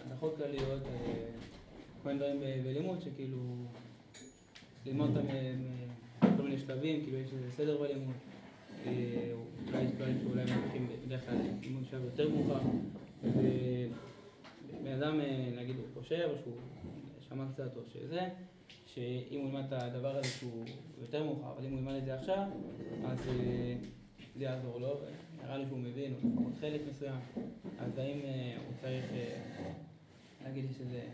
הדרכות כלליות, כל מיני דברים בלימוד שכאילו, ללמוד אותם כל מיני שלבים, כאילו יש איזה סדר בלימוד, אולי יש דברים שאולי מלכים בדרך כלל לימוד שלב יותר מאוחר, ובן אדם נגיד הוא חושב או שהוא שמע קצת או שזה, שאם הוא ילמד את הדבר הזה שהוא יותר מאוחר, אבל אם הוא ילמד את זה עכשיו, אז זה יעזור לו, נראה לי שהוא מבין, או לפחות חלק מסוים, אז האם הוא צריך להגיד שזה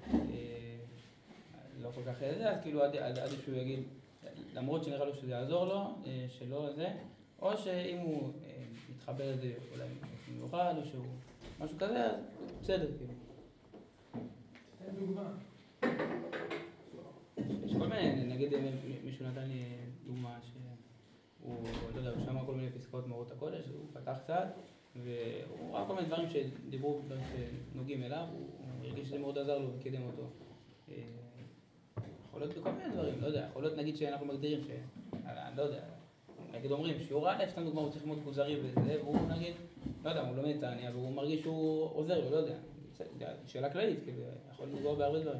לא כל כך זה, אז כאילו עדיף שהוא יגיד, למרות שנראה לו שזה יעזור לו, שלא זה, או שאם הוא מתחבר לזה אולי מיוחד, או שהוא משהו כזה, אז בסדר, כאילו. תן דוגמה. יש כל מיני, נגיד מישהו נתן לי דוגמה שהוא, לא יודע, הוא שמע כל מיני פסקאות מאורות הקודש, הוא פתח קצת, והוא ראה כל מיני דברים שדיברו, דברים שנוגעים אליו, הוא הרגיש שזה מאוד עזר לו וקידם אותו. יכול להיות בכל מיני דברים, לא יודע, יכול להיות נגיד שאנחנו מגדירים לא יודע, נגיד אומרים שיעור א', סתם דוגמה הוא צריך ללמוד כוזרי וזה, והוא נגיד, לא יודע, הוא לומד תעניה והוא מרגיש שהוא עוזר לו, לא יודע, שאלה כללית, כאילו, יכול לפגוע בהרבה דברים.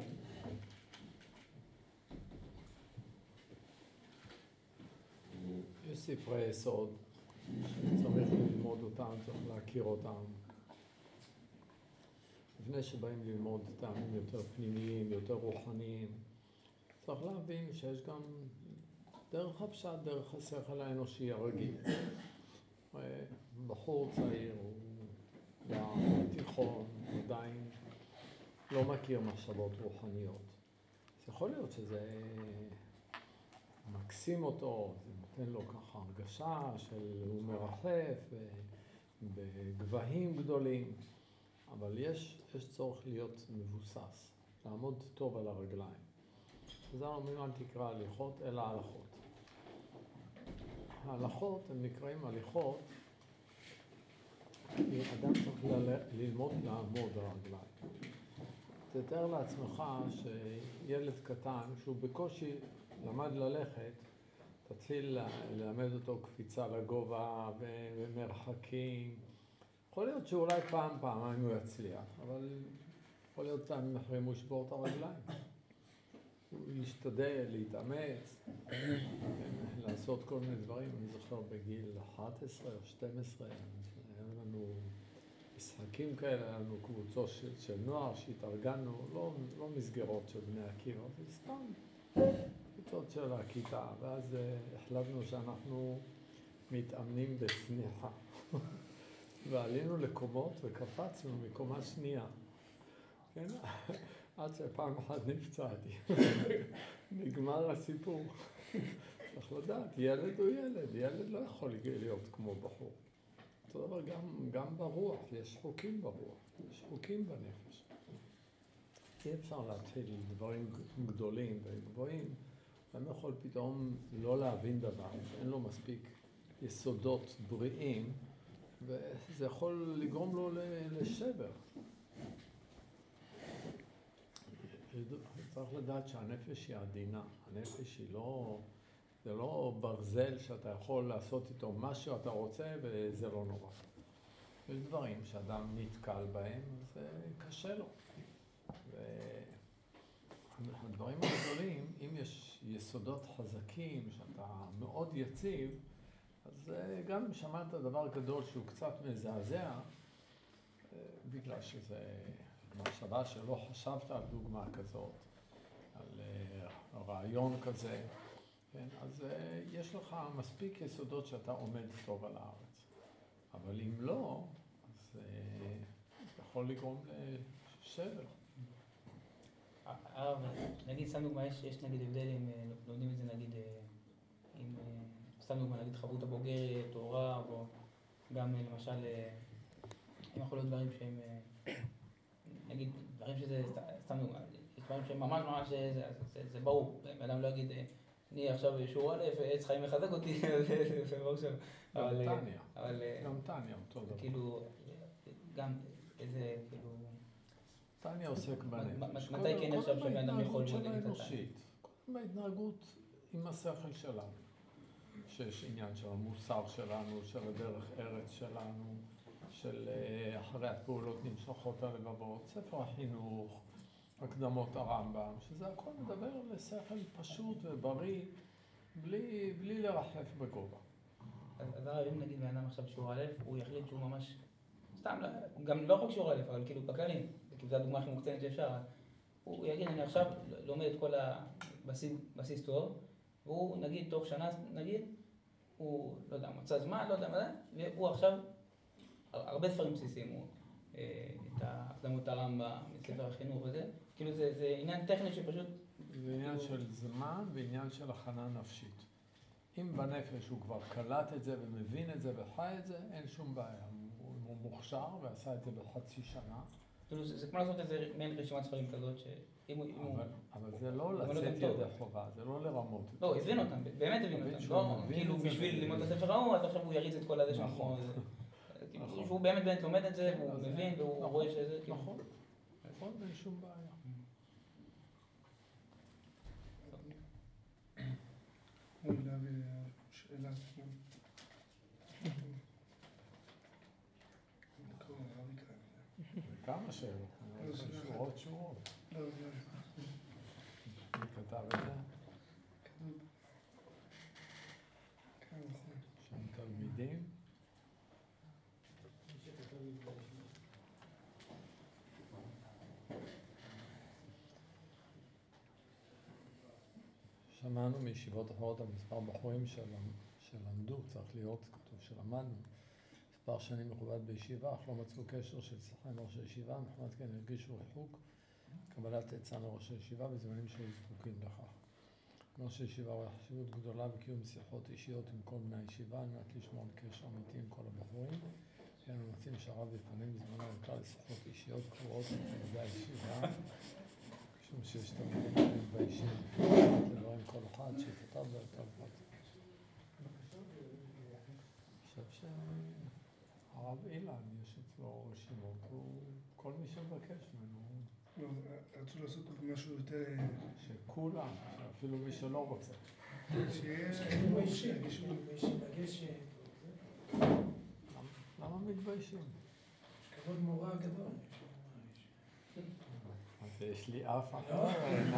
יש ספרי יסוד שצריך ללמוד אותם, צריך להכיר אותם. לפני שבאים ללמוד טעמים יותר פנימיים, יותר רוחניים, צריך להבין שיש גם דרך הפשט, דרך השכל האנושי הרגיל. בחור צעיר, הוא בתיכון, עדיין לא מכיר מחשבות רוחניות. אז יכול להיות שזה מקסים אותו, זה נותן לו ככה הרגשה של הוא מרחף בגבהים גדולים, אבל יש צורך להיות מבוסס, לעמוד טוב על הרגליים. וזה אומרים אל תקרא הליכות, אלא הלכות. ההלכות הם נקראים הליכות, כי אדם צריך ללמוד לעמוד על הרגליים. תתאר לעצמך שילד קטן, שהוא בקושי למד ללכת, תתחיל ללמד אותו קפיצה לגובה ומרחקים. יכול להיות שאולי פעמיים הוא יצליח, אבל יכול להיות פעמים אחרים הוא ישבור את הרגליים. הוא ישתדל, להתאמץ, לעשות כל מיני דברים. אני זוכר בגיל 11 או 12, היה לנו משחקים כאלה, היה לנו קבוצות של נוער שהתארגנו, לא מסגרות של בני עקיבא, זה סתם קבוצות של הכיתה, ואז החלטנו שאנחנו מתאמנים בצניחה. ועלינו לקומות וקפצנו מקומה שנייה. כן? עד שפעם אחת נפצעתי. נגמר הסיפור. צריך לדעת, ילד הוא ילד, ילד לא יכול להיות כמו בחור. אותו דבר גם ברוח, יש חוקים ברוח, יש חוקים בנפש. אי אפשר להתחיל דברים גדולים וגבוהים, ואני יכול פתאום לא להבין דבר, אין לו מספיק יסודות בריאים, וזה יכול לגרום לו לשבר. צריך לדעת שהנפש היא עדינה, הנפש היא לא, זה לא ברזל שאתה יכול לעשות איתו מה שאתה רוצה וזה לא נורא. יש דברים שאדם נתקל בהם, זה קשה לו. והדברים הגדולים, אם יש יסודות חזקים, שאתה מאוד יציב, אז גם אם שמעת דבר גדול שהוא קצת מזעזע, בגלל שזה מחשבה שלא חשבת על דוגמה כזאת, על רעיון כזה, כן? אז יש לך מספיק יסודות שאתה עומד טוב על הארץ. אבל אם לא, אז זה יכול לגרום לשבר. הרב, נגיד, סתם דוגמה, יש נגיד הבדל אם לומדים את זה נגיד, אם סתם דוגמה, נגיד חברות הבוגרת, תורה, או גם למשל, אם יכול להיות דברים שהם, נגיד, דברים שזה, סתם דוגמה, יש דברים שהם ממש, זה ברור, אדם לא יגיד, אני עכשיו שיעור א', עץ חיים מחזק אותי, זה ברור שם. גם טניה, אותו דבר. כאילו, גם איזה, כאילו... טניה עוסק בנפש. מתי כן עכשיו שבן אדם יכול ללמוד את הטניה? קודם בהתנהגות עם השכל שלנו. שיש עניין של המוסר שלנו, של הדרך ארץ שלנו, של אחרי הפעולות נמשכות הלבבות, ספר החינוך, הקדמות הרמב"ם, שזה הכל מדבר לשכל פשוט ובריא, בלי לרחף בגובה. אז אם נגיד בן אדם עכשיו שיעור א', הוא יחליט שהוא ממש, סתם, גם לא רק שיעור א', אבל כאילו בכללים, כי זו הדוגמה הכי מוקצנת שאפשר, הוא יגיד, אני עכשיו לומד את כל הבסיס טוב, והוא נגיד תוך שנה, נגיד, הוא, לא יודע, מצא זמן, לא יודע מה זה, והוא עכשיו, הרבה ספרים בסיסיים, הוא, את הקדמות הרמב"ם, את ספר החינוך וזה, כאילו זה עניין טכני שפשוט... זה עניין של זמן ועניין של הכנה נפשית. אם בנפש הוא כבר קלט את זה ומבין את זה וחי את זה, אין שום בעיה. הוא מוכשר ועשה את זה בחצי שנה. זה כמו לעשות איזה מעין רשימת ספרים כזאת, שאם הוא... אבל זה לא לצאת ידי חובה, זה לא לרמות. לא, הבין אותם, באמת הבין אותם. לא, כאילו בשביל ללמוד את הספר ההוא, אז עכשיו הוא יריץ את כל הזה שם. נכון. שהוא באמת לומד את זה, הוא מבין והוא רואה שזה... נכון, נכון, אין שום בעיה. אוי, להביא שאלה. כמה שאלות, שורות שורות. לא, לא. מי כתב את זה? שם תלמידים. שמענו מישיבות אחרות על מספר בחורים שלמדו, צריך להיות, כתוב שלמדנו. מספר שנים מכובד בישיבה, אך לא מצאו קשר של שיחה עם ראש הישיבה, מחמת כן הרגישו ריחוק, קבלת עצה מראש הישיבה בזמנים שהיו זקוקים לכך. ראש הישיבה רואה חשיבות גדולה בקיום שיחות אישיות עם כל בני הישיבה, על מנת לשמור על קשר אמיתי עם כל הבחורים. אנו מציעים שהרב יפנה בזמנו לכלל שיחות אישיות קבועות עם תלמידי הישיבה, משום שיש תלמידים מתביישים לדברים כל אחד שיפותיו ויותר אחד. אני חושב שהרב אילן, יש אצלו רשימות, כל מי שמבקש ממנו. לא, רצו לעשות משהו יותר... שכולם, אפילו מי שלא רוצה. שיש... למה מתביישים? כבוד מורה גדול. אז יש לי אף אחר,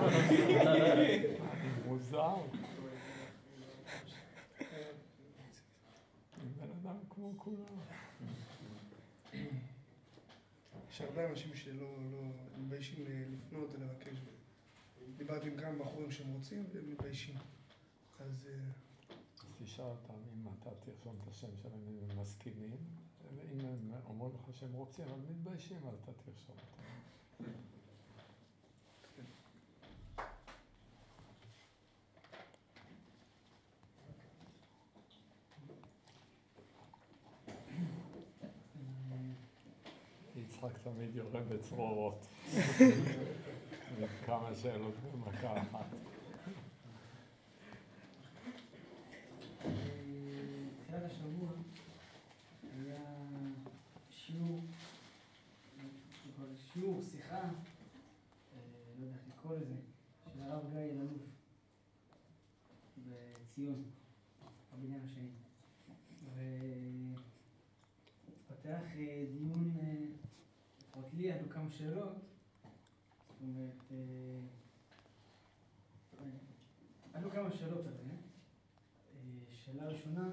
מוזר. בן אדם כמו כולם. יש הרבה אנשים שלא מתביישים לפנות ולבקש. דיברתי עם כמה בחורים שהם רוצים והם מתביישים. אז תשאל אותם אם אתה תרשום את השם שלהם אם הם מסכימים, ואם הם אומרים לך שהם רוצים, אבל מתביישים, אז אתה תרשום אותם. יצחק תמיד יורה בצרורות. כמה שאלות במכה אחת. תחילת השבוע היה שיעור, שיחה, לא יודע איך לקרוא לזה, של הרב גיא אלאלוף בציון, בבניין השני. ופתח דיון, לפחות לי עלו כמה שאלות, זאת אומרת, עלו כמה שאלות על זה. שאלה ראשונה,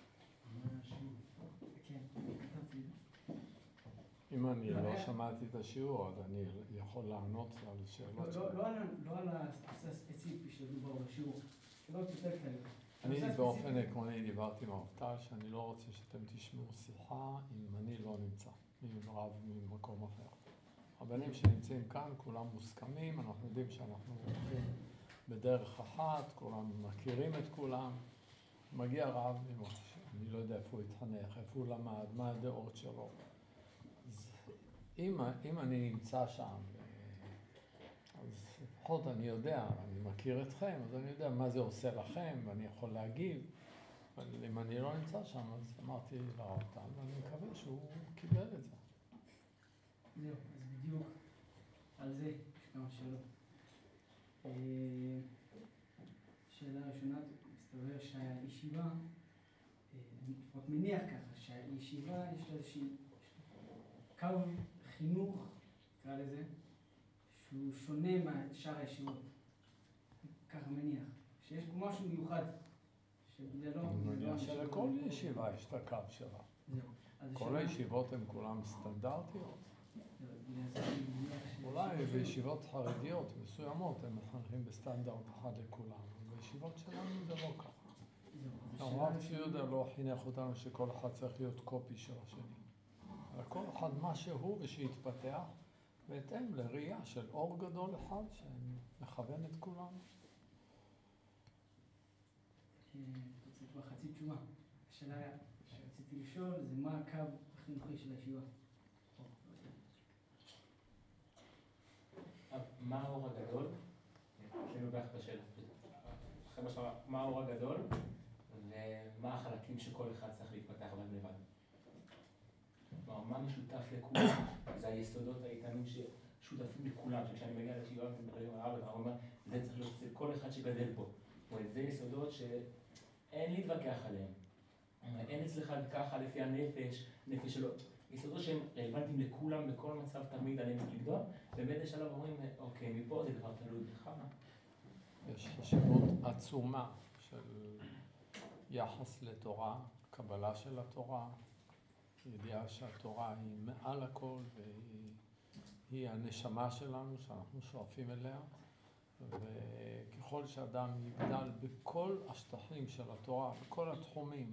כן, כתבתי. אם אני לא שמעתי את השיעור, אז אני יכול לענות על שאלות שלך. לא על הנושא הספציפי שדובר בשיעור, שאלות יותר כלליות. אני באופן עקרוני דיברתי עם הרב טל שאני לא רוצה שאתם תשמעו שיחה אם אני לא נמצא, מרב ממקום אחר. הבנים שנמצאים כאן, כולם מוסכמים, אנחנו יודעים שאנחנו הולכים בדרך אחת, כולם מכירים את כולם. מגיע רב, אני לא יודע איפה הוא התחנך, איפה הוא למד, מה הדעות שלו. אז אם אני נמצא שם, אז לפחות אני יודע, אני מכיר אתכם, אז אני יודע מה זה עושה לכם, ואני יכול להגיב. אבל אם אני לא נמצא שם, אז אמרתי לרב טל, ואני מקווה שהוא קיבל את זה. זהו, אז בדיוק על זה יש כמה שאלות. שאלה ראשונה, מסתבר שהישיבה, אני לפחות מניח ככה, שהישיבה יש לה איזושהי קו חינוך, נקרא לזה, שהוא שונה משאר הישיבות. ככה מניח. שיש פה משהו מיוחד. שבגללו... אני מניח שלכל ישיבה יש את הקו שלה. זהו. כל הישיבות הן כולן סטנדרטיות. אולי בישיבות חרדיות מסוימות הם מחנכים בסטנדרט אחד לכולם. בישיבות שלנו זה לא ככה. הרב ציודה לא חינך אותנו שכל אחד צריך להיות קופי של השני. אבל כל אחד מה שהוא ושיתפתח בהתאם לראייה של אור גדול אחד שמכוון את כולנו. זה כבר חצי תשובה. השאלה שרציתי לשאול זה מה הקו החינוכי של הישיבה. מה האור הגדול? אצלנו ביחד בשאלה. אחרי בשאלה, מה האור הגדול ומה החלקים שכל אחד צריך להתפתח בהם לבד? כלומר, מה משותף לכולם? זה היסודות האיתנים ששותפים לכולם, שכשאני מגיע לישיבה ומדברים על הרב, הרב אומר, זה צריך להיות כל אחד שגדל פה. זאת אומרת, זה יסודות שאין להתווכח עליהם. אין אצלך ככה לפי הנפש שלו. יסודות שהם רלוונטיים לכולם, בכל מצב תמיד עליהם לגדול, ובאיזה שלב אומרים, אוקיי, מפה זה כבר תלוי בך. יש חשיבות עצומה של יחס לתורה, קבלה של התורה, ידיעה שהתורה היא מעל הכל והיא הנשמה שלנו שאנחנו שואפים אליה, וככל שאדם יגדל בכל השטחים של התורה, בכל התחומים,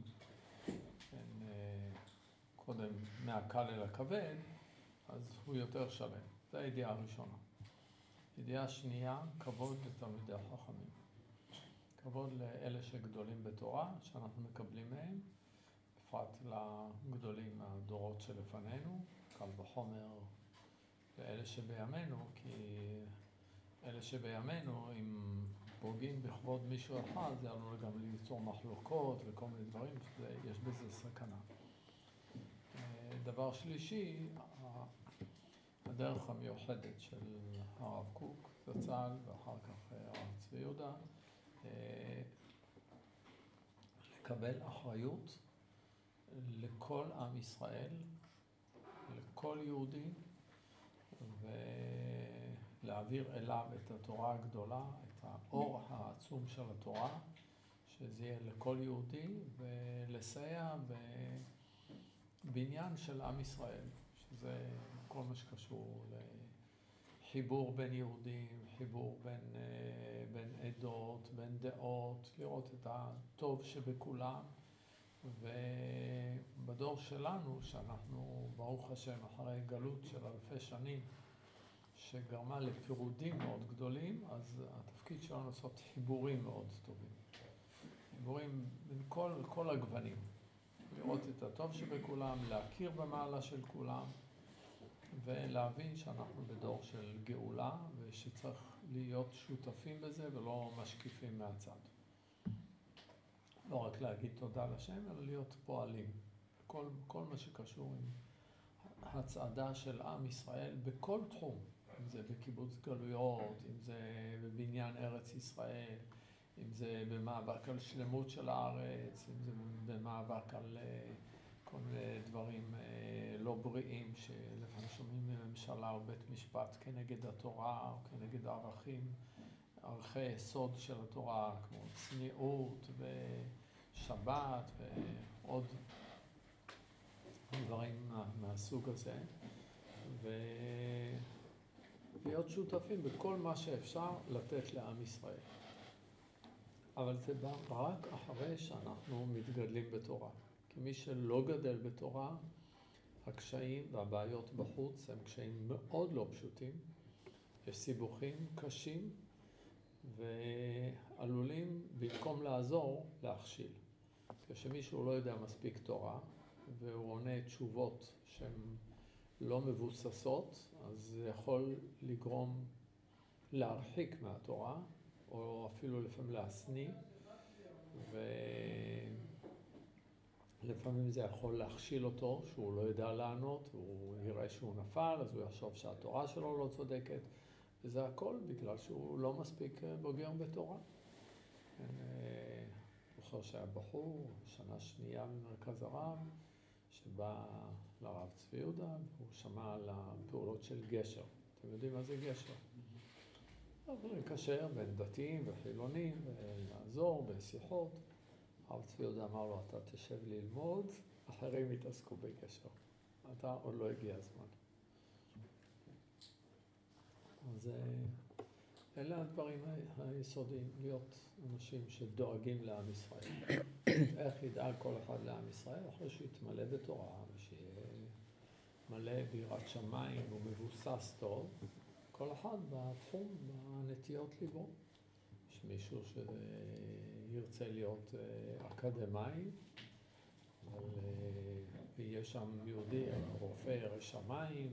קודם מהקל אל הכבד, אז הוא יותר שלם. זו הידיעה הראשונה. ידיעה שנייה, כבוד לתלמידי החכמים. כבוד לאלה שגדולים בתורה, שאנחנו מקבלים מהם, בפרט לגדולים מהדורות שלפנינו, קל וחומר לאלה שבימינו, כי אלה שבימינו, אם פוגעים בכבוד מישהו אחד, זה עלול גם ליצור מחלוקות וכל מיני דברים, יש בזה סכנה. דבר שלישי, הדרך המיוחדת של הרב קוק, זצ"ל, ואחר כך הרב צבי יהודה, לקבל אחריות לכל עם ישראל, לכל יהודי, ולהעביר אליו את התורה הגדולה, את האור העצום של התורה, שזה יהיה לכל יהודי, ולסייע בבניין של עם ישראל, שזה כל מה שקשור לחיבור בין יהודים, חיבור בין עדות, בין דעות, לראות את הטוב שבכולם. ובדור שלנו, שאנחנו ברוך השם אחרי גלות של אלפי שנים, שגרמה לפירודים מאוד גדולים, אז התפקיד שלנו לעשות חיבורים מאוד טובים. חיבורים בין כל הגוונים. לראות את הטוב שבכולם, להכיר במעלה של כולם, ולהבין שאנחנו בדור של גאולה, ושצריך להיות שותפים בזה ולא משקיפים מהצד. לא רק להגיד תודה לשם, אלא להיות פועלים. כל מה שקשור עם הצעדה של עם ישראל בכל תחום. אם זה בקיבוץ גלויות, אם זה בבניין ארץ ישראל, אם זה במאבק על שלמות של הארץ, אם זה במאבק על כל מיני דברים לא בריאים שלפעמים שומעים מממשלה או בית משפט כנגד התורה או כנגד הערכים, ערכי יסוד של התורה כמו צניעות ושבת ועוד דברים מהסוג הזה, ולהיות שותפים בכל מה שאפשר לתת לעם ישראל. אבל זה בא רק אחרי שאנחנו מתגדלים בתורה. כי מי שלא גדל בתורה, הקשיים והבעיות בחוץ הם קשיים מאוד לא פשוטים. יש סיבוכים קשים ועלולים במקום לעזור להכשיל. כשמישהו לא יודע מספיק תורה והוא עונה תשובות שהן לא מבוססות, אז זה יכול לגרום להרחיק מהתורה, או אפילו לפעמים להסניא, ולפעמים זה יכול להכשיל אותו, שהוא לא ידע לענות, הוא יראה שהוא נפל, אז הוא יחשוב שהתורה שלו לא צודקת, וזה הכל בגלל שהוא לא מספיק בוגר בתורה. זוכר שהיה בחור, שנה שנייה במרכז הרב, שבא לרב צבי יהודה, הוא שמע על הפעולות של גשר. אתם יודעים מה זה גשר? לקשר בין דתיים וחילונים, ולעזור בשיחות. הרב צבי יהודה אמר לו, אתה תשב ללמוד, אחרים יתעסקו בגשר. אתה עוד לא הגיע הזמן. אז אלה הדברים היסודיים, להיות אנשים שדואגים לעם ישראל. איך ידאג כל אחד לעם ישראל? אחרי שהוא יתמלא בתורה, ושיהיה מלא ביראת שמיים ומבוסס טוב, כל אחד בתחום, בנטיות ליבו. יש מישהו שירצה להיות אקדמאי, אבל יהיה שם יהודי, רופא ירא שמיים,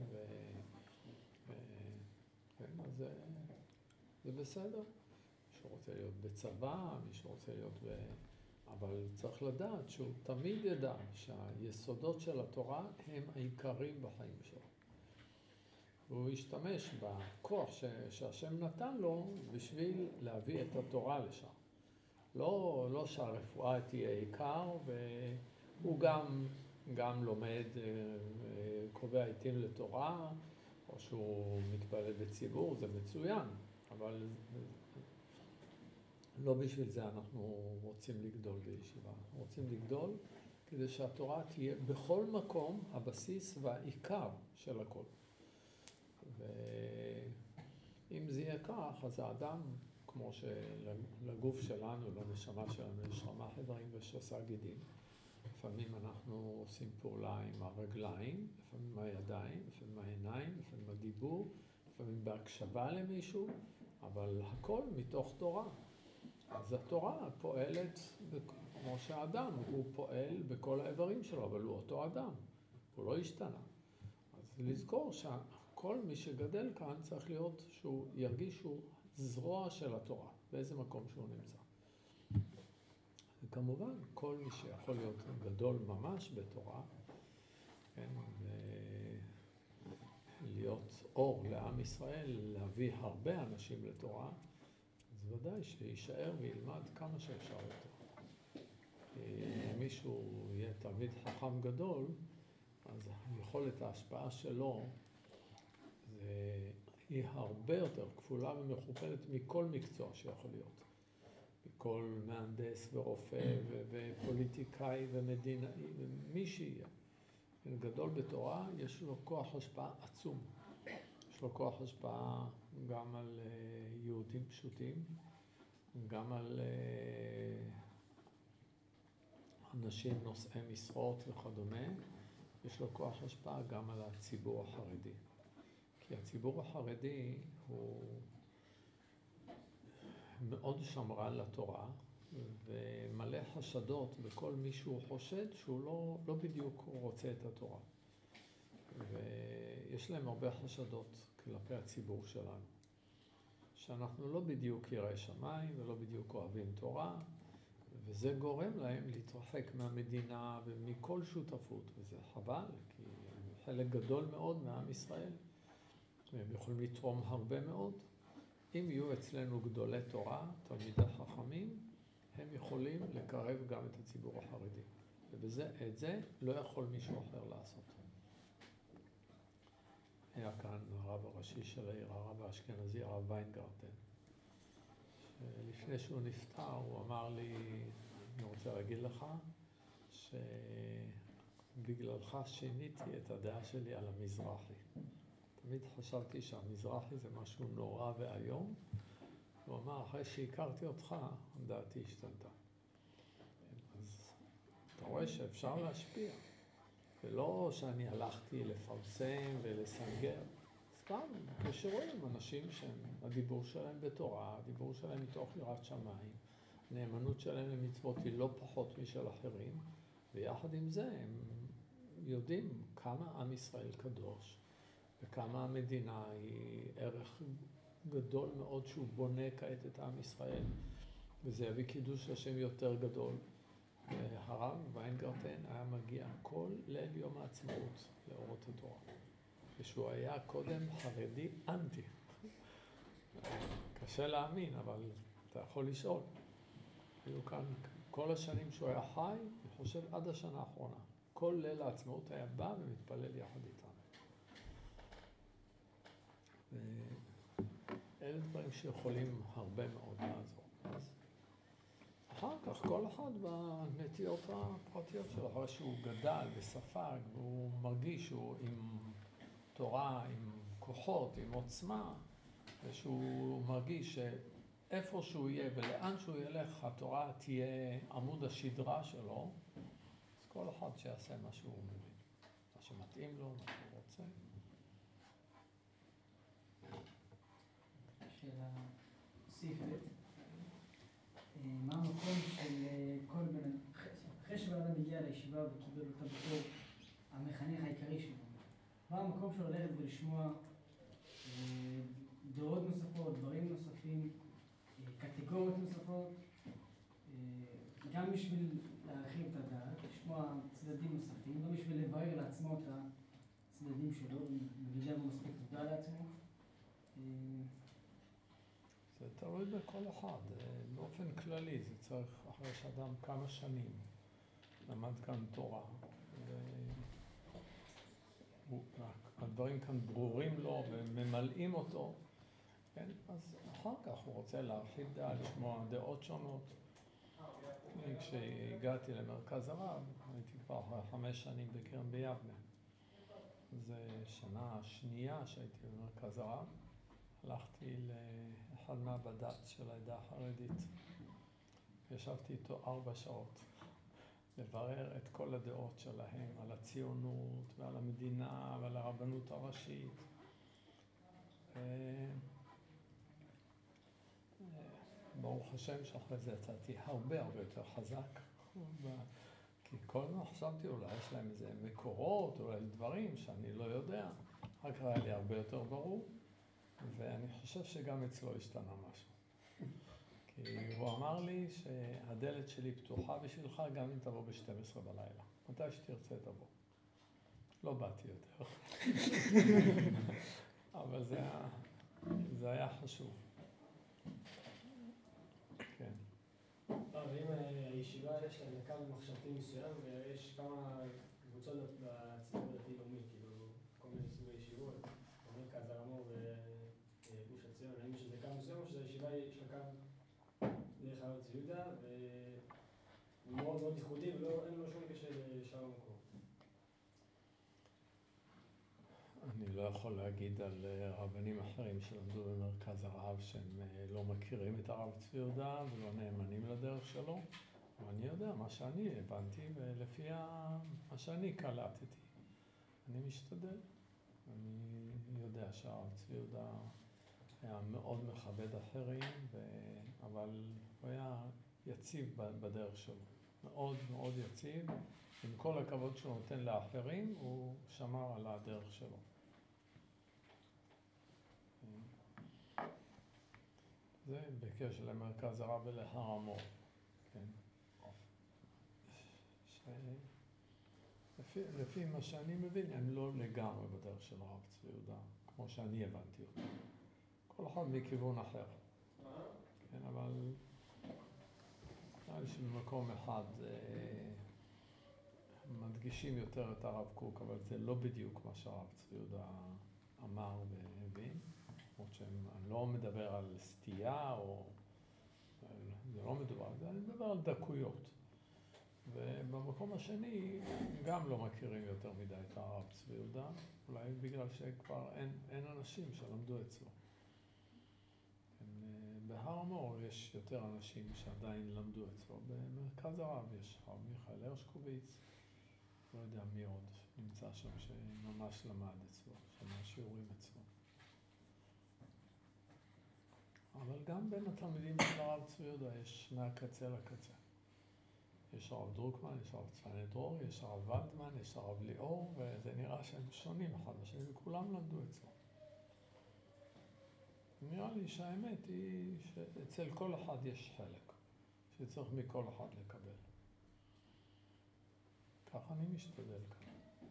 כן, אז זה בסדר. מישהו רוצה להיות בצבא, מישהו רוצה להיות אבל צריך לדעת שהוא תמיד ידע שהיסודות של התורה הם העיקרים בחיים שלו. והוא השתמש בכוח שהשם נתן לו בשביל להביא את התורה לשם. לא שהרפואה תהיה עיקר, והוא גם לומד, קובע עיתים לתורה, או שהוא מתפלל בציבור, זה מצוין, אבל לא בשביל זה אנחנו רוצים לגדול בישיבה. אנחנו רוצים לגדול כדי שהתורה תהיה בכל מקום הבסיס והעיקר של הכל. ואם זה יהיה כך, אז האדם, כמו שלגוף שלנו, לנשמה שלנו, יש רמ"ח איברים ושס"ה גידים. לפעמים אנחנו עושים פעולה עם הרגליים, לפעמים עם הידיים, לפעמים עם העיניים, לפעמים בדיבור, לפעמים בהקשבה למישהו, אבל הכל מתוך תורה. אז התורה פועלת, כמו שהאדם, הוא פועל בכל האיברים שלו, אבל הוא אותו אדם, הוא לא השתנה. אז לזכור שכל מי שגדל כאן צריך להיות שהוא ירגיש שהוא זרוע של התורה, באיזה מקום שהוא נמצא. וכמובן, כל מי שיכול להיות גדול ממש בתורה, כן, להיות אור לעם ישראל, להביא הרבה אנשים לתורה, אז ודאי שישאר וילמד כמה שאפשר יותר. אם מישהו יהיה תלמיד חכם גדול, אז יכולת ההשפעה שלו היא הרבה יותר כפולה ומכופלת מכל מקצוע שיכול להיות. מכל מהנדס ורופא ופוליטיקאי ומדינאי ומי שיהיה. גדול בתורה יש לו כוח השפעה עצום. יש לו כוח השפעה גם על יהודים פשוטים, גם על אנשים נושאי משרות וכדומה. יש לו כוח השפעה גם על הציבור החרדי. כי הציבור החרדי הוא מאוד שמרן לתורה, ומלא חשדות בכל מי שהוא חושד שהוא לא בדיוק רוצה את התורה. ויש להם הרבה חשדות כלפי הציבור שלנו. שאנחנו לא בדיוק יראי שמיים ולא בדיוק אוהבים תורה, וזה גורם להם להתרחק מהמדינה ומכל שותפות, וזה חבל, כי הם חלק גדול מאוד מעם ישראל, והם יכולים לתרום הרבה מאוד. אם יהיו אצלנו גדולי תורה, תלמידי חכמים, הם יכולים לקרב גם את הציבור החרדי. ואת זה לא יכול מישהו אחר לעשות. היה כאן הרב הראשי של העיר, הרב האשכנזי, הרב ויינגרטן. לפני שהוא נפטר, הוא אמר לי, אני רוצה להגיד לך, שבגללך שיניתי את הדעה שלי על המזרחי. תמיד חשבתי שהמזרחי זה משהו נורא והיום. הוא אמר, אחרי שהכרתי אותך, דעתי השתנתה. אז אתה רואה שאפשר להשפיע. ולא שאני הלכתי לפרסם ולסנגר. סתם, כשרואים אנשים שהדיבור שלהם בתורה, הדיבור שלהם מתוך יראת שמיים, הנאמנות שלהם למצוות היא לא פחות משל אחרים, ויחד עם זה הם יודעים כמה עם ישראל קדוש, וכמה המדינה היא ערך גדול מאוד שהוא בונה כעת את עם ישראל, וזה יביא קידוש השם יותר גדול. הרב ויינגרטן היה מגיע כל ליל יום העצמאות לאורות התורה. ושהוא היה קודם חרדי אנטי. קשה להאמין, אבל אתה יכול לשאול. היו כאן כל השנים שהוא היה חי, אני חושב עד השנה האחרונה. כל ליל העצמאות היה בא ומתפלל יחד איתנו. ואלה דברים שיכולים הרבה מאוד לעזור. אז אחר כך כל אחד בנטיות הפרטיות שלו, אחרי שהוא גדל וספג, והוא מרגיש שהוא עם תורה, עם כוחות, עם עוצמה, ושהוא מרגיש שאיפה שהוא יהיה ולאן שהוא ילך, התורה תהיה עמוד השדרה שלו, אז כל אחד שיעשה מה שהוא מבין, מה שמתאים לו, מה שהוא רוצה. שאלה נוספת, מה המקום של כל בן, אחרי שבן אדם הגיע לישיבה וקיבל אותה בתור המחנך העיקרי שלו, מה המקום שלו ללכת ולשמוע דעות נוספות, דברים נוספים, קטגוריות נוספות, גם בשביל להרחיב את הדעת, לשמוע צדדים נוספים, גם בשביל לברר לעצמו את הצדדים שלו, במידה הוא מספיק מודע לעצמו. זה תלוי בכל אחד, באופן כללי, זה צריך אחרי שאדם כמה שנים למד כאן תורה, והדברים כאן ברורים לו וממלאים אותו, כן? אז אחר כך הוא רוצה להרחיב דעה, לשמוע דעות שונות. כשהגעתי למרכז הרב, הייתי כבר 5 שנים בקרן ביבנה. זה שנה שנייה שהייתי במרכז הרב. הלכתי לאחד מהבד"ץ של העדה החרדית. ישבתי איתו 4 שעות לברר את כל הדעות שלהם על הציונות ועל המדינה ועל הרבנות הראשית. ברוך השם שאחרי זה יצאתי הרבה יותר חזק, כי כל הזמן חשבתי אולי יש להם איזה מקורות, אולי דברים שאני לא יודע. אחר כך היה לי הרבה יותר ברור, ואני חושב שגם אצלו השתנה משהו. כי הוא אמר לי שהדלת שלי פתוחה בשבילך גם אם תבוא ב-12 בלילה. מתי שתרצה תבוא. לא באתי יותר. אבל זה היה חשוב. כן. ואם הישיבה יש לה קו מחשבתי מסוים ויש כמה קבוצות בציבור הדתי-לאומי, כאילו כל מיני סוגי ישיבות, מרכז הרמור וגוש הציון, האם שזה קו מסוים או שהישיבה יש לה קו דרך הר צבי-יהודה והוא מאוד מאוד ייחודי ואין לו שום קשר לשאר המקום? אני לא יכול להגיד על רבנים אחרים שלמדו במרכז הרב שהם לא מכירים את הרב צבי יהודה ולא נאמנים לדרך שלו. אבל אני יודע מה שאני הבנתי ולפי מה שאני קלטתי. אני משתדל. אני יודע שהרב צבי יהודה היה מאוד מכבד אחרים, אבל הוא היה יציב בדרך שלו. מאוד מאוד יציב. עם כל הכבוד שהוא נותן לאחרים, הוא שמר על הדרך שלו. זה בקשר למרכז הרב ולהר המור, כן. לפי מה שאני מבין, הם לא לגמרי בדרך של הרב צבי יהודה, כמו שאני הבנתי אותו. כל אחד מכיוון אחר. כן, אבל נראה לי שבמקום אחד מדגישים יותר את הרב קוק, אבל זה לא בדיוק מה שהרב צבי יהודה אמר והבין. למרות שאני לא מדבר על סטייה, או זה לא מדובר, אני מדבר על דקויות. ובמקום השני גם לא מכירים יותר מדי את הרב צבי יהודה, אולי בגלל שכבר אין אנשים שלמדו אצלו. בהר המור יש יותר אנשים שעדיין למדו אצלו. במרכז הרב יש הרב מיכאל הרשקוביץ, לא יודע מי עוד נמצא שם שממש למד אצלו, שמע שיעורים אצלו. אבל גם בין התלמידים של הרב צבי יהודה יש מהקצה לקצה. יש הרב דרוקמן, יש הרב צפניה דרור, יש הרב ולדמן, יש הרב ליאור, וזה נראה שהם שונים אחד לשני, וכולם למדו אצלו. נראה לי שהאמת היא שאצל כל אחד יש חלק, שצריך מכל אחד לקבל. ככה אני משתדל כאן.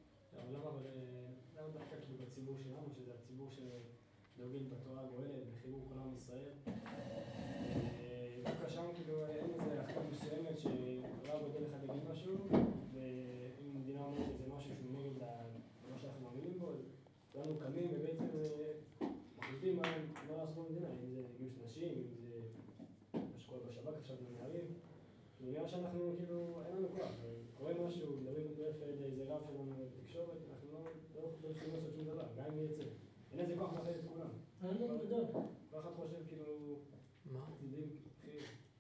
למה דווקא כאילו בציבור שלנו, שזה הציבור שדוגל בתורה הגואלת, בחיבור כל עם ישראל? דווקא שם כאילו אין איזה החלטה מסוימת שרב גודל אחד יגיד משהו, ואם המדינה אומרת עכשיו מנהלים, כאילו נראה שאנחנו כאילו, אין לנו כוח, קורה משהו, מדברים בפד איזה רב שלנו בתקשורת, אנחנו לא יכולים לעשות שום דבר, גם אם יצא. אין איזה כוח מאחד את כולם. לא גדול. כל אחד חושב כאילו, מה? צדדים חיוב.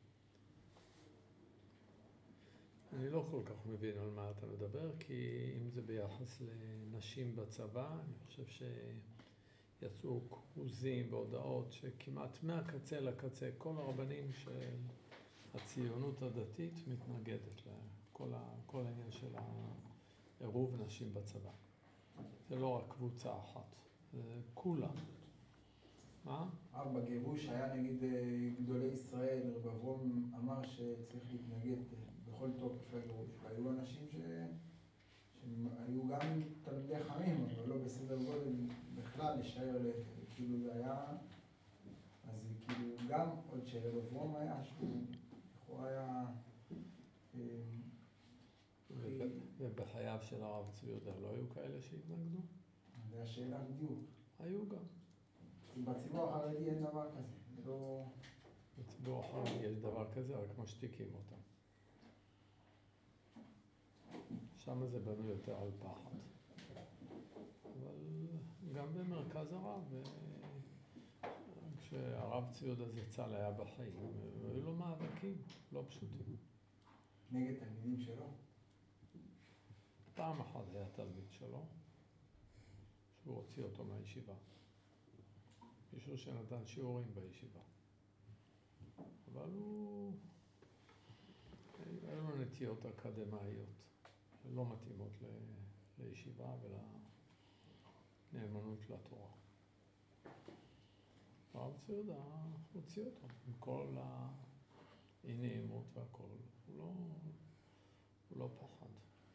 אני לא כל כך מבין על מה אתה מדבר, כי אם זה ביחס לנשים בצבא, אני חושב שיצאו כרוזים והודעות שכמעט מהקצה לקצה, כל הרבנים של הציונות הדתית מתנגדת לכל העניין של עירוב נשים בצבא. זה לא רק קבוצה אחת, זה כולם. מה? בגירוש היה נגיד גדולי ישראל, רב אברום אמר שצריך להתנגד בכל תוקף לגירוש. והיו אנשים שהיו גם תלמידי חכמים, אבל לא בסדר גודל בכלל לשער כאילו זה היה, אז כאילו גם עוד שרב אברום היה, שהוא לכאורה היה... ובחייו של הרב צבי יהודה לא היו כאלה שהתנגדו? זה השאלה בדיוק. היו גם. בציבור החרדי אין דבר כזה, לא... בציבור החרדי יש דבר כזה, רק משתיקים אותם. שם זה בנוי יותר על פחד. אבל גם במרכז הרב, כשהרב צבי יהודה זצ"ל היה בחיים, היו לו מאבקים לא פשוטים. נגד תלמידים שלו? פעם אחת היה תלמיד שלו, שהוא הוציא אותו מהישיבה. מישהו שנתן שיעורים בישיבה. אבל היו לו נטיות אקדמאיות שלא מתאימות לישיבה ולנאמנות לתורה. הרב צבי יהודה הוציא אותו עם כל האי-נעימות והכל. הוא לא פחד.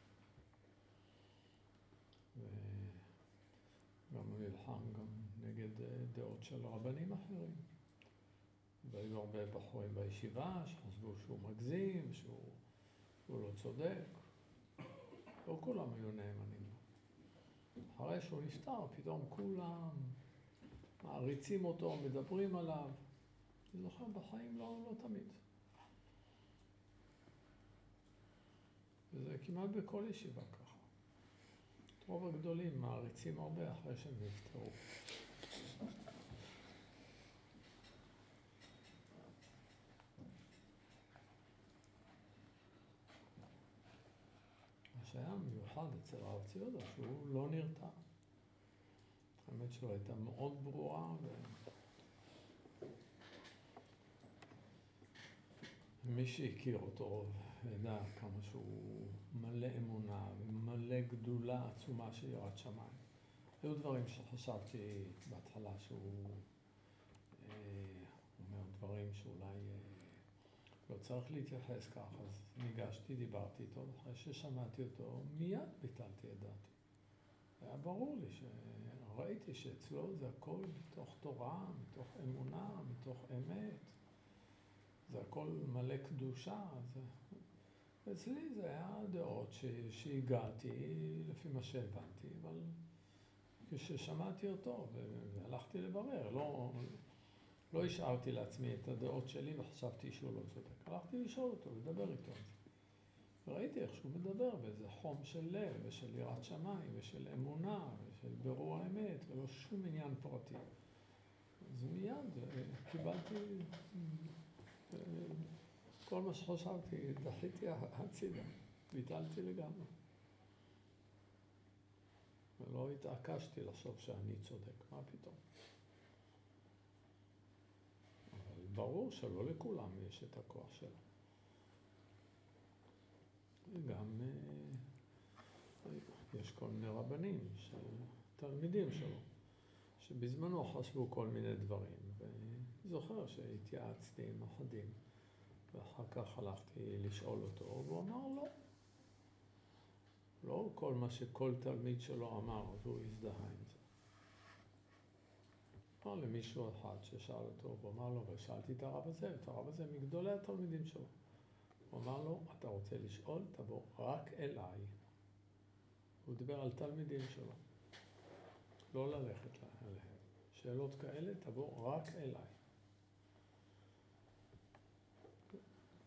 וגם הוא נלחם גם נגד דעות של רבנים אחרים. והיו הרבה בחורים בישיבה שחשבו שהוא מגזים, שהוא לא צודק. לא כולם היו נאמנים. אחרי שהוא נפטר, פתאום כולם מעריצים אותו, מדברים עליו. אני זוכר בחיים לא תמיד. וזה כמעט בכל ישיבה ככה. רוב הגדולים מעריצים הרבה אחרי שהם נפטרו. מה שהיה מיוחד אצל הרב צבי יהודה, שהוא לא נרתע. האמת שלו הייתה מאוד ברורה, ומי שהכיר אותו ידע כמה שהוא מלא אמונה ומלא גדולה עצומה של יראת שמיים. היו דברים שחשבתי בהתחלה שהוא אומר דברים שאולי לא צריך להתייחס כך, אז ניגשתי, דיברתי איתו, אחרי ששמעתי אותו מיד ביטלתי את דעתי. היה ברור לי שראיתי שאצלו זה הכל מתוך תורה, מתוך אמונה, מתוך אמת. זה הכל מלא קדושה. אצלי זה היה דעות שהגעתי לפי מה שהבנתי, אבל כששמעתי אותו והלכתי לברר, לא השארתי לעצמי את הדעות שלי וחשבתי שהוא לא צודק. הלכתי לשאול אותו, לדבר איתו. וראיתי איך שהוא מדבר באיזה חום של לב ושל יראת שמיים ושל אמונה ושל ברור האמת ולא שום עניין פרטי. אז מיד קיבלתי כל מה שחשבתי, דחיתי הצידה, ביטלתי לגמרי. ולא התעקשתי לחשוב שאני צודק, מה פתאום. אבל ברור שלא לכולם יש את הכוח שלו. וגם יש כל מיני רבנים, תלמידים שלו, שבזמנו חשבו כל מיני דברים, וזוכר שהתייעצתי עם אחדים, ואחר כך הלכתי לשאול אותו, והוא אמר לא. לא כל מה שכל תלמיד שלו אמר, אז הוא הזדהה עם זה. אמר למישהו אחד ששאל אותו, הוא אמר לו, ושאלתי את הרב הזה, את הרב הזה מגדולי התלמידים שלו. הוא אמר לו, אתה רוצה לשאול? תבוא רק אליי. הוא דיבר על תלמידים שלו. לא ללכת אליהם. שאלות כאלה, תבוא רק אליי.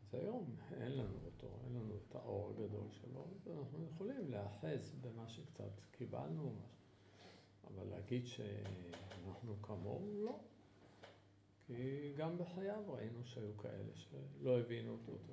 אז היום אין לנו אותו, אין לנו את האור הגדול שלו, ואנחנו יכולים להאחז במה שקצת קיבלנו, אבל להגיד שאנחנו כמוהו, לא. כי גם בחייו ראינו שהיו כאלה שלא הבינו אותו טוב.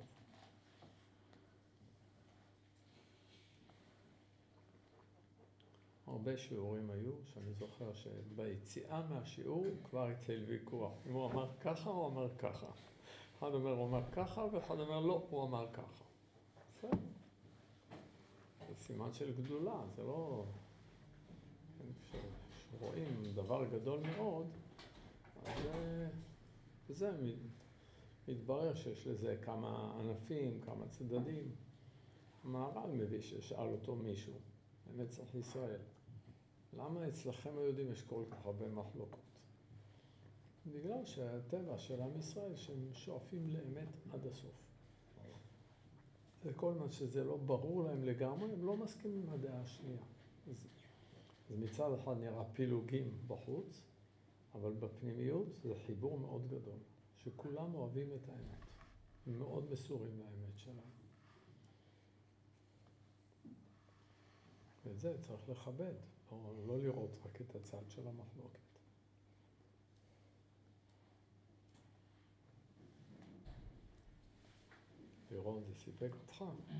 הרבה שיעורים היו, שאני זוכר שביציאה מהשיעור כבר התחיל ויכוח. אם הוא אמר ככה, הוא אמר ככה. אחד אומר, הוא אמר ככה, ואחד אומר, לא, הוא אמר ככה. בסדר. זה סימן של גדולה, זה לא... כשרואים דבר גדול מאוד, אז זה מתברר שיש לזה כמה ענפים, כמה צדדים. המהר"ל מביא ששאל אותו מישהו, בנצח ישראל, למה אצלכם היהודים יש כל כך הרבה מחלוקות? בגלל שהטבע של עם ישראל שהם שואפים לאמת עד הסוף. וכל מה שזה לא ברור להם לגמרי, הם לא מסכימים עם הדעה השנייה. אז מצד אחד נראה פילוגים בחוץ, אבל בפנימיות זה חיבור מאוד גדול, שכולם אוהבים את האמת. הם מאוד מסורים לאמת שלהם. ואת זה צריך לכבד, לא לראות רק את הצד של המחלוקת. לירון, זה סיפק אותך?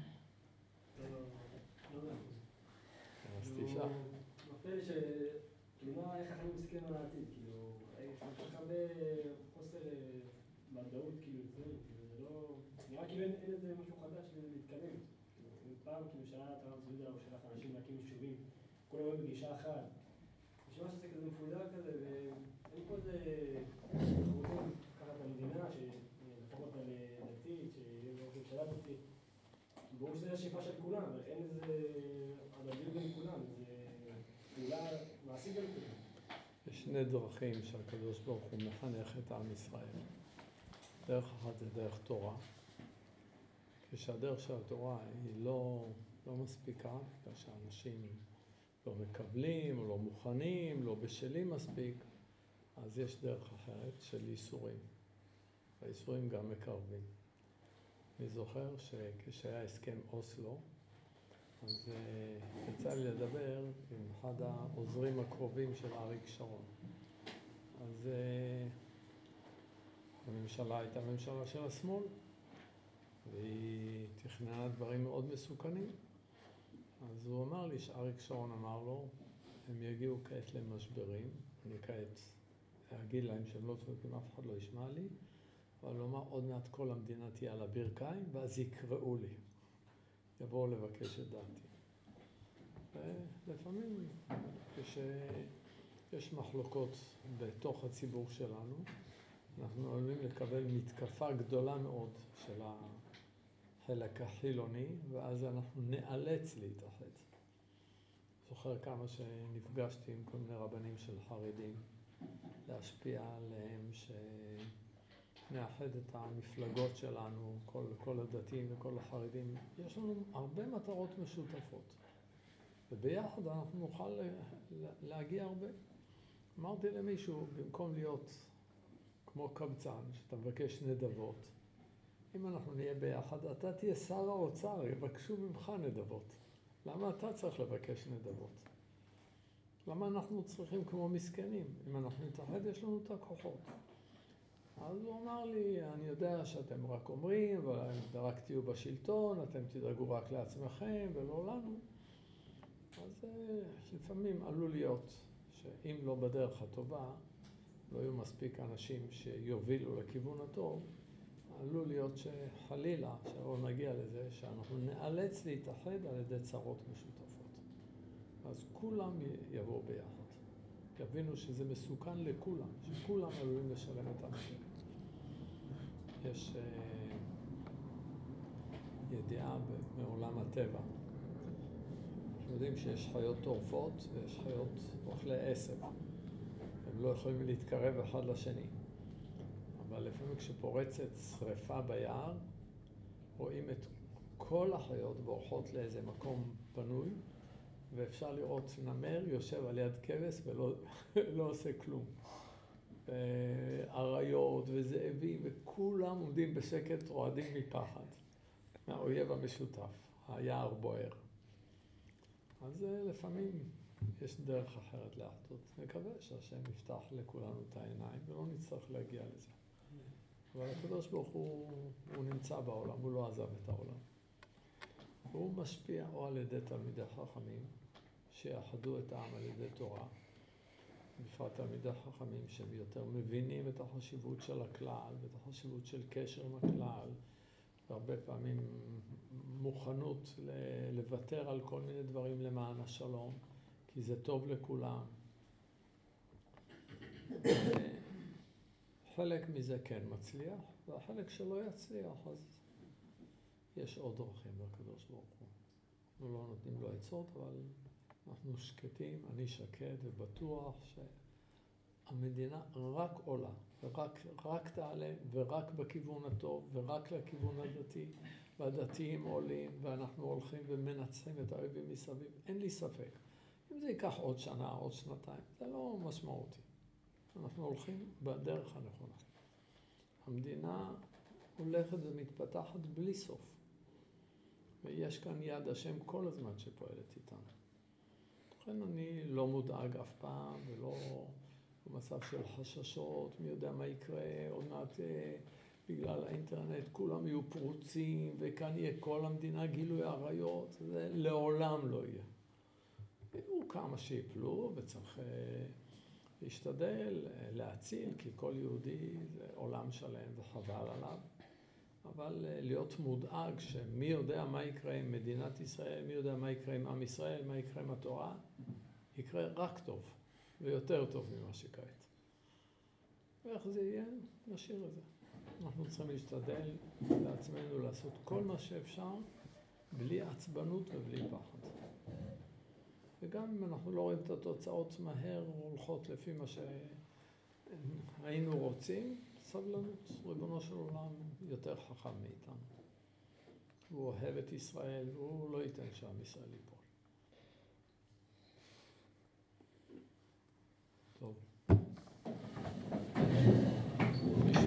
לא. אז תשאל. מפריע לי שתלומה איך אנחנו מסתכלים על העתיד, כאילו, יש כל כך הרבה חוסר ודאות, כאילו, אצלנו, זה לא... נראה כאילו אין איזה משהו חדש להתקדם. פעם, כאילו, שאלה את הרב צבי יהודה, הוא שלח אנשים להקים יישובים, כולם היו בגישה אחת. נשמע שזה כזה מפודר כזה, ואין פה איזה... אנחנו רוצים לקחת את המדינה, שלפחות אותה לדתית, שיהיה באופן ממשלה דתית. ברור שזה השאיפה של כולם, אבל אין איזה הדדיות בין כולם, זה פעולה מעשית בין כולם. יש שני דרכים שהקדוש ברוך הוא מחנך את עם ישראל. דרך אחת זה דרך תורה. כשהדרך של התורה היא לא מספיקה, בגלל שאנשים לא מקבלים, או לא מוכנים, לא בשלים מספיק, אז יש דרך אחרת של ייסורים. והייסורים גם מקרבים. אני זוכר שכשהיה הסכם אוסלו, אז יצא לי לדבר עם אחד העוזרים הקרובים של אריק שרון. אז הממשלה הייתה ממשלה של השמאל, והיא תכננה דברים מאוד מסוכנים. אז הוא אמר לי שאריק שרון אמר לו, הם יגיעו כעת למשברים, אני כעת אגיד להם שהם לא צודקים, אף אחד לא ישמע לי, אבל הוא אמר, עוד מעט כל המדינה תהיה על הברכיים, ואז יקראו לי. יבואו לבקש את דעתי. ולפעמים, כשיש מחלוקות בתוך הציבור שלנו, אנחנו עלולים לקבל מתקפה גדולה מאוד של החלק החילוני, ואז אנחנו נאלץ להתאחד. זוכר כמה שנפגשתי עם כל מיני רבנים של חרדים, להשפיע עליהם נאחד את המפלגות שלנו, כל הדתיים וכל החרדים. יש לנו הרבה מטרות משותפות. וביחד אנחנו נוכל להגיע הרבה. אמרתי למישהו, במקום להיות כמו קבצן, שאתה מבקש נדבות, אם אנחנו נהיה ביחד, אתה תהיה שר האוצר, יבקשו ממך נדבות. למה אתה צריך לבקש נדבות? למה אנחנו צריכים כמו מסכנים? אם אנחנו נתאחד, יש לנו את הכוחות. אז הוא אמר לי, אני יודע שאתם רק אומרים, אבל רק תהיו בשלטון, אתם תדאגו רק לעצמכם ולא לנו. אז לפעמים עלול להיות שאם לא בדרך הטובה, לא יהיו מספיק אנשים שיובילו לכיוון הטוב, עלול להיות שחלילה, שלא נגיע לזה, שאנחנו נאלץ להתאחד על ידי צרות משותפות. אז כולם יבואו ביחד. יבינו שזה מסוכן לכולם, שכולם עלולים לשלם את המחיר. יש ידיעה מעולם הטבע. אנחנו יודעים שיש חיות טורפות ויש חיות אוכלי עשב. הם לא יכולים להתקרב אחד לשני. אבל לפעמים כשפורצת שריפה ביער, רואים את כל החיות בורחות לאיזה מקום פנוי, ואפשר לראות נמר יושב על יד כבש ולא לא עושה כלום. אריות וזאבים, וכולם עומדים בשקט רועדים מפחד מהאויב המשותף, היער בוער. אז לפעמים יש דרך אחרת לאחדות. מקווה שהשם יפתח לכולנו את העיניים ולא נצטרך להגיע לזה. אבל הקדוש ברוך הוא נמצא בעולם, הוא לא עזב את העולם. והוא משפיע או על ידי תלמידי חכמים שיחדו את העם על ידי תורה, בפרט תלמידי חכמים שהם יותר מבינים את החשיבות של הכלל ואת החשיבות של קשר עם הכלל, והרבה פעמים מוכנות לוותר על כל מיני דברים למען השלום, כי זה טוב לכולם. חלק מזה כן מצליח, והחלק שלא יצליח, אז יש עוד דרכים לקדוש ברוך הוא. אנחנו לא נותנים לו עצות, אבל אנחנו שקטים, אני שקט ובטוח שהמדינה רק עולה, ורק תעלה, ורק בכיוון הטוב, ורק לכיוון הדתי, והדתיים עולים, ואנחנו הולכים ומנצחים את האויבים מסביב. אין לי ספק. אם זה ייקח עוד שנה, עוד שנתיים, זה לא משמעותי. אנחנו הולכים בדרך הנכונה. המדינה הולכת ומתפתחת בלי סוף. ויש כאן יד השם כל הזמן שפועלת איתנו. לכן אני לא מודאג אף פעם, ולא במצב של חששות, מי יודע מה יקרה, עוד מעט בגלל האינטרנט כולם יהיו פרוצים, וכאן יהיה כל המדינה גילוי עריות, זה לעולם לא יהיה. יהיו כמה שיפלו, וצריך להשתדל, להציל, כי כל יהודי זה עולם שלם וחבל עליו. אבל להיות מודאג שמי יודע מה יקרה עם מדינת ישראל, מי יודע מה יקרה עם עם ישראל, מה יקרה עם התורה, יקרה רק טוב, ויותר טוב ממה שכעת. ואיך זה יהיה? נשאיר את זה. אנחנו צריכים להשתדל לעצמנו לעשות כל מה שאפשר, בלי עצבנות ובלי פחד. וגם אם אנחנו לא רואים את התוצאות מהר, הולכות לפי מה שהיינו רוצים, סבלנות, ריבונו של עולם יותר חכם מאיתנו. הוא אוהב את ישראל, והוא לא ייתן שעם ישראל ייפול.